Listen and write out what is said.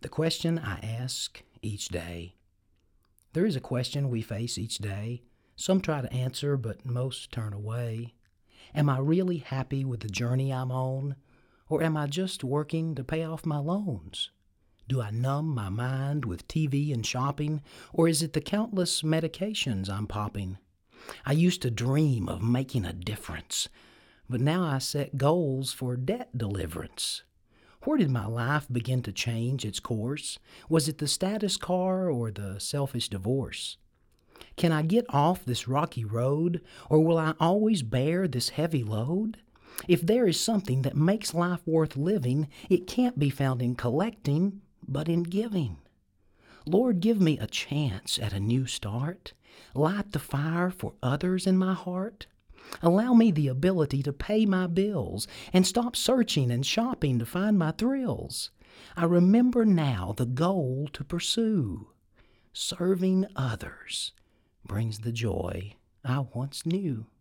The question I ask each day. There is a question we face each day. Some try to answer, but most turn away. Am I really happy with the journey I'm on? Or am I just working to pay off my loans? Do I numb my mind with TV and shopping? Or is it the countless medications I'm popping? I used to dream of making a difference, but now I set goals for debt deliverance. Where did my life begin to change its course? Was it the status car or the selfish divorce? Can I get off this rocky road, or will I always bear this heavy load? If there is something that makes life worth living, it can't be found in collecting, but in giving. Lord, give me a chance at a new start. Light the fire for others in my heart. Allow me the ability to pay my bills and stop searching and shopping to find my thrills. I remember now the goal to pursue. Serving others brings the joy I once knew.